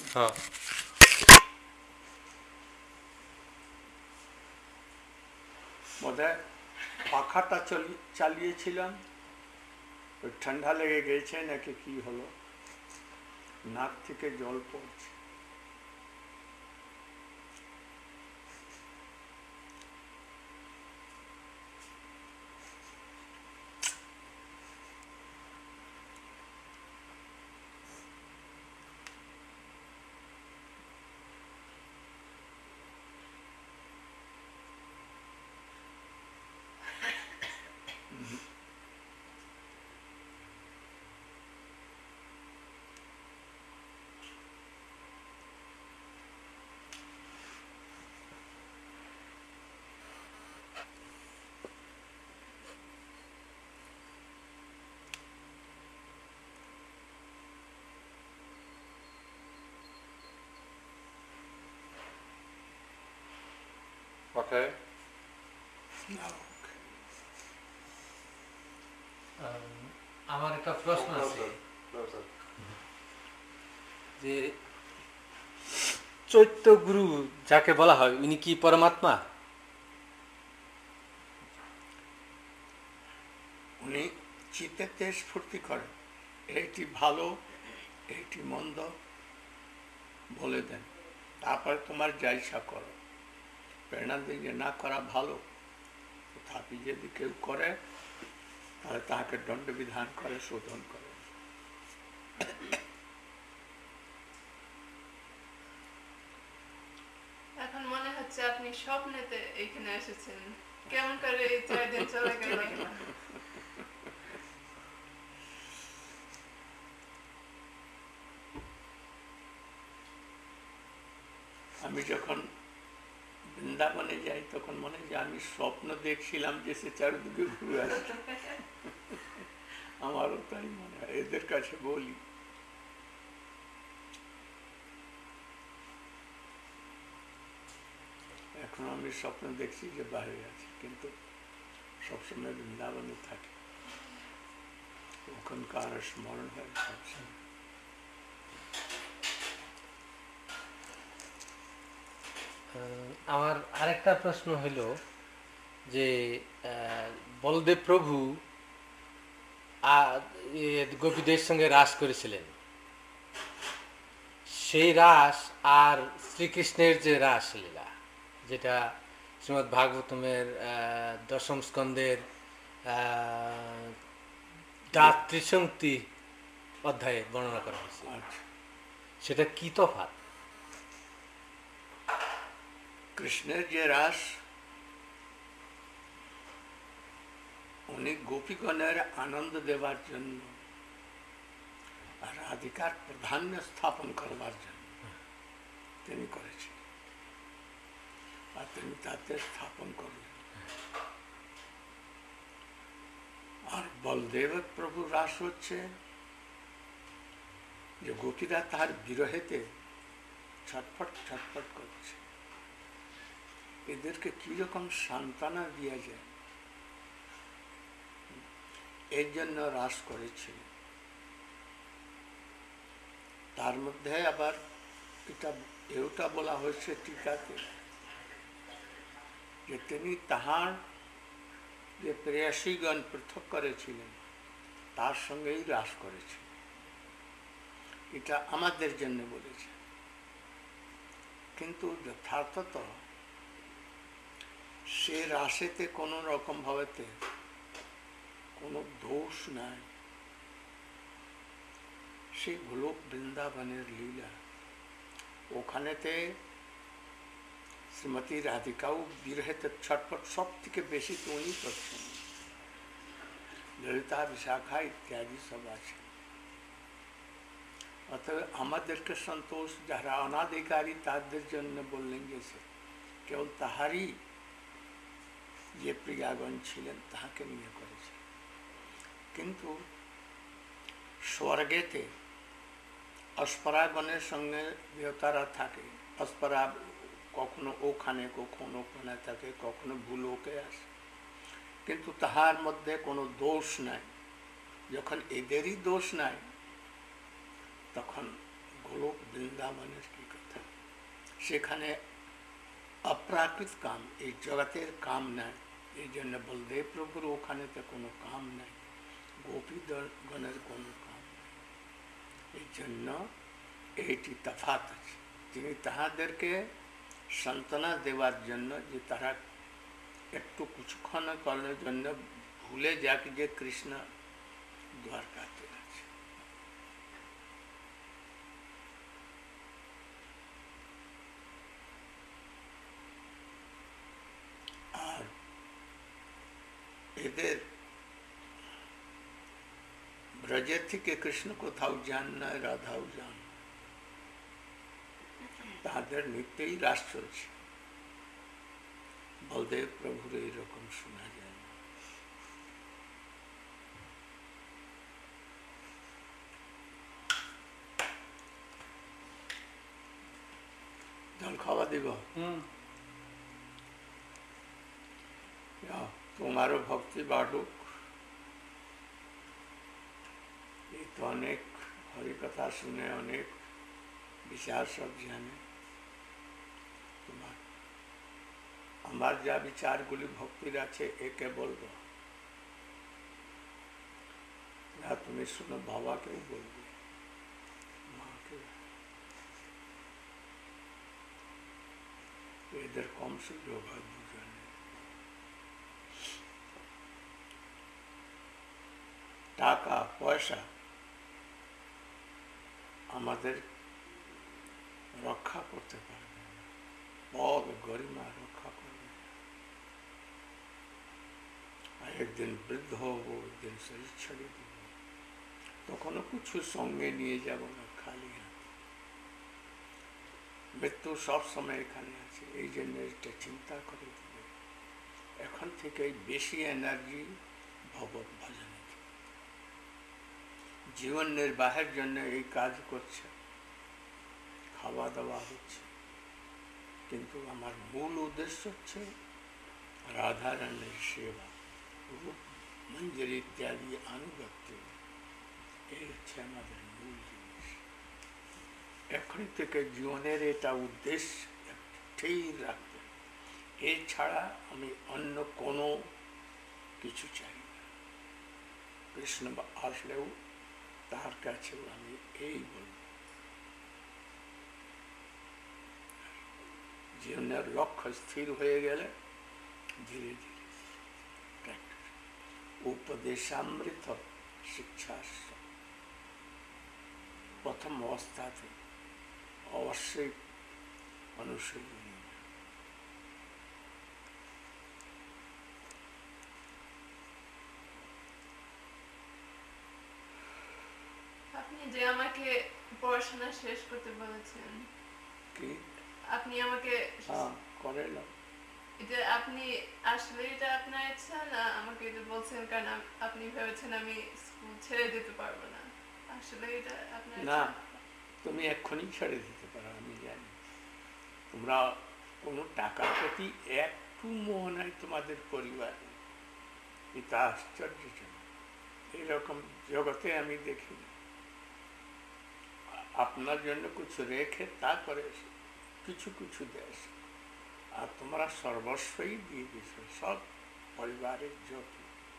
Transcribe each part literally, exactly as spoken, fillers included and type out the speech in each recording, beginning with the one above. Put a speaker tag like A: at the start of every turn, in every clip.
A: হ্যাঁ
B: বোধহয় পাখাটা চলি চালিয়েছিলাম, ওই ঠান্ডা লেগে গেছে নাকি কি হলো, নাক থেকে জল পড়ছে।
A: ওকে
C: আমার একটা প্রশ্ন আছে যে চৈত্য গুরু যাকে বলা হয় উনি কি পরমাত্মা?
B: উনি চিত্তেতে স্ফূর্তি করেন, এইটি ভালো এইটি মন্দ বলে দেন, তারপরে তোমার যা ইচ্ছা করো। প্রেরণা দিন যে না করা ভালো, তথাপি যদি কেউ করে তাহলে তাহাকে দণ্ডবিধান করে, শোধন করে।
D: এখন মনে হচ্ছে আপনি স্বপ্নেতে এখানে এসেছেন, কেমন করে এই চার দিন চলে গেল।
B: আমি যখন বৃন্দাবনে যাই তখন মনে হয় যে আমি স্বপ্ন দেখছিলাম যে সে চারিদিকে ঘুরে আসছে। আমারও তাই মনে হয়, এদের কাছে বলি। এখন আমি স্বপ্ন দেখছি যে বাইরে আছি, কিন্তু সবসময় বৃন্দাবনে থাকি, ওখানকার স্মরণ হয় সবসময়।
C: আমার আরেকটা প্রশ্ন হইল যে বলদেব প্রভু গোপীদের সঙ্গে রাস করেছিলেন, সেই রাস আর শ্রীকৃষ্ণের যে রাসলীলা, যেটা শ্রীমদ্ ভাগবতমের দশম স্কন্ধের ত্রিশঙ্ক্তি অধ্যায়ে বর্ণনা করা হয়েছে, সেটা কি তফাৎ?
B: কৃষ্ণের যে রাস, উনি গোপীগণের আনন্দ দেবার জন্য, রাধিকার প্রাধান্য স্থাপন করবার জন্য তিনি করেছেন, আর তিনি তাতে স্থাপন করলেন। আর বলদেব প্রভু রাস হচ্ছে যে গোপীরা তার বিরহেতে ছটফট ছটফট করছে, এদেরকে কিরকম সান্ত্বনা দিয়া যায়, এর জন্য রাস করেছিল। তার মধ্যে আবার এটা এটা বলা হয়েছে টিকাতে যে তিনি তাহার যে প্রেয়সীগণ পৃথক করেছিলেন তার সঙ্গেই রাস করেছেন, এটা আমাদের জন্য বলেছে। কিন্তু যথার্থত সে রাসেতে কোনো রকম ভাবেতে কোনো দোষ নাই, সে গোলক বৃন্দাবনের লীলা। ওখানেতে শ্রীমতী রাধিকাও বিরহেতে ছটফট সব থেকে বেশি তো উনি করছেন, ললিতা বিশাখা ইত্যাদি সব আছে। অতএব আমাদেরকে সন্তোষ, যারা অনাধিকারী তাদের জন্য বললেন যে সে কেবল তাহারই যে প্রিয়াগণ ছিলেন তাহাকে নিয়ে করেছে। কিন্তু স্বর্গেতে অস্পরাগণের সঙ্গে তারা থাকে, অস্পরা কখনো ওখানে কখনো ওখানে থাকে, কখনো ভুলোকে আসে, কিন্তু তাহার মধ্যে কোনো দোষ নাই। যখন এদেরই দোষ নাই তখন গোলক বৃন্দাবনের কি কথা, সেখানে অপ্রাকৃত কাম, এই জগতের কাম নাই, এই জন্য বলদেব প্রভুর ওখানে তো কোনো কাম নাই, গোপীগণের কোনো কাম নাই। এই জন্য এইটি তফাৎ আছে। তিনি তাহাদেরকে সান্ত্বনা দেওয়ার জন্য যে তারা একটু কিছুক্ষণ করার জন্য ভুলে যাক যে কৃষ্ণ দ্বারকাতে আছে। আর এদের ব্রজের থেকে কৃষ্ণ কোথাও যান না, রাধাও যান, তাদের নিত্যই রাস চলছে। বলদেব প্রভুর এইরকম শোনা যায় না। জল খাওয়া দিব, তোমারও ভক্তি বাড়ুক। এই তো অনেক হরিকথা শুনে অনেক বিচার সব জানে। তোমার আমার যা বিচারগুলি ভক্তির আছে একে বলবো না, তুমি শুনো বাবাকেও বলবে, মাকে। এদের কম সুযোগ হয় দুজনে। টাকা পয়সা আমাদের রক্ষা করতে পারবে না, পদ গরিমা রক্ষা করবে না। আর একদিন বৃদ্ধ হবো, একদিন শরীর ছেড়ে দিব, তখনও কিছু সঙ্গে নিয়ে যাব না, খালি হাতে। মৃত্যু সব সময় এখানে আছে, এই জন্য এটা চিন্তা করে দিবে। এখন থেকে বেশি এনার্জি ভগবত ভজনে, জীবন নির্বাহের জন্য এই কাজ করছে, খাওয়া দাওয়া হচ্ছে, কিন্তু আমার মূল উদ্দেশ্য হচ্ছে রাধারানীর সেবা, রূপ মঞ্জরি ইত্যাদি আনুগত্য। এই হচ্ছে আমাদের মূল জিনিস। এখন থেকে জীবনের এটা উদ্দেশ্য ঠিক রাখবে। এছাড়া আমি অন্য কোনো কিছু চাই না। কৃষ্ণ আসলেও তার কাছেও আমি এই বলব, জীবনের লক্ষ্য স্থির হয়ে গেলে ধীরে ধীরে উপদেশামৃত শিক্ষা প্রথম অবস্থাতে অবশ্যই অনুশীলনী।
D: আপনি যে আমাকে পড়াশোনা শেষ করতে বলেছেন,
B: কি
D: আপনি আমাকে
B: হ্যাঁ করে নাও।
D: এটা আপনি আসলে এটা আপনার ইচ্ছা না আমাকে এটা বলছেন কারণ আপ- আপনি ভেবেছেন আমি স্কুল ছেড়ে দিতে পারবো না? আসলে এটা আপনার
B: না,
D: ইচ্ছা?
B: তুমি এক্ষুনি ছেড়ে দিতে পারো, আমি জানি। তোমরা কোনো টাকার প্রতি একটু মোহ নাই তোমাদের পরিবারে, এটা আশ্চর্যজনক। এইরকম জগতে আমি দেখি না। আপনার জন্য কিছু রেখে তারপরে কিছু কিছু দেশ, আর তোমরা সর্বস্বই দিয়ে দিচ্ছ, সব পরিবারের যত।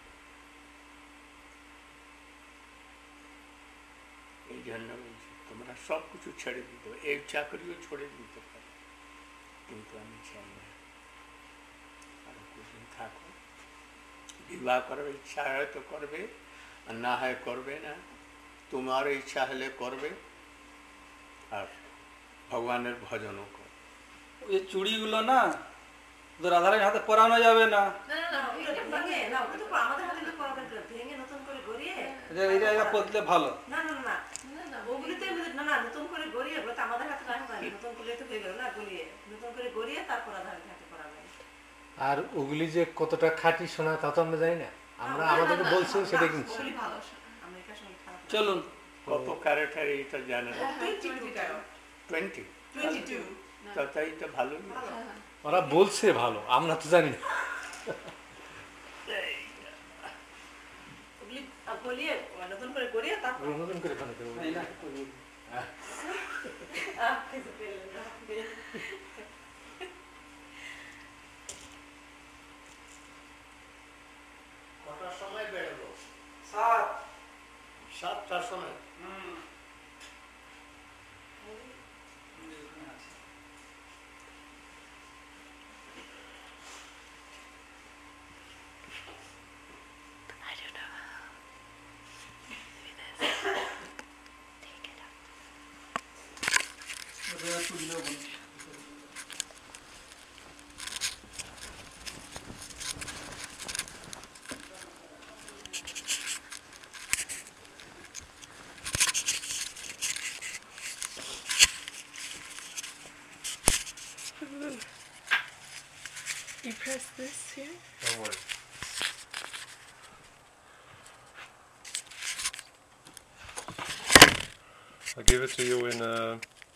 B: এই জন্য বলছি তোমরা সব কিছু ছেড়ে দিতে পারো, এই চাকরিও ছেড়ে দিতে পারো, কিন্তু আমি চাই না। আরো কিছুদিন থাকো, বিবাহ করার ইচ্ছা হয়তো করবে, আর না হয় করবে না। তোমার ইচ্ছা হলে করবে, আর ভগবানের ভজনও করবে।
E: ওই চুড়িগুলো না তো রাধারানীর হাতে পরানো যাবে না,
D: না না না
F: ওগুলো ভেঙে না, ওগুলো তো আমাদের হাতে তো পরাবেন না, ভেঙে নতুন করে গড়িয়ে।
E: এটা এটা এটা পরলে ভালো।
F: না না না
D: না না
F: ওগুলো তো এমনি- না না নতুন করে গড়িয়ে, ওগুলো তো আমাদের হাতে রাখা হয় না, নতুন করে তো হয়ে গেল না, গলিয়ে নতুন করে গড়িয়ে তারপর আধার হাতে পরাবেন।
C: আর ওগুলি যে কতটা খাঁটি শোনা তা তো আমরা জানি না, আমরা
F: না, না,
C: আমাদেরকে
F: না,
C: বলছে
F: না,
C: সেটা
F: না,
C: কিনছি।
F: ওগুলি ভালো শোনা, আমেরিকার সঙ্গে খারাপ না।
E: চলুন
B: কত ক্যারেক্টার এটা জানে না,
F: twenty-two ক্যারেট,
B: টোয়েন্টি,
F: twenty-two
B: তো এটা ভালো না?
F: ভালো।
C: ওরা বলছে ভালো, আমরা তো জানি না।
F: ওগুলি গলিয়ে নতুন করে গড়িয়ে তারপর
C: নতুন করে বানাতে হবে।
E: এই না। ওদের একটু দিলেও বলো।
D: You press this here?
A: Don't worry. I'll give it to you in a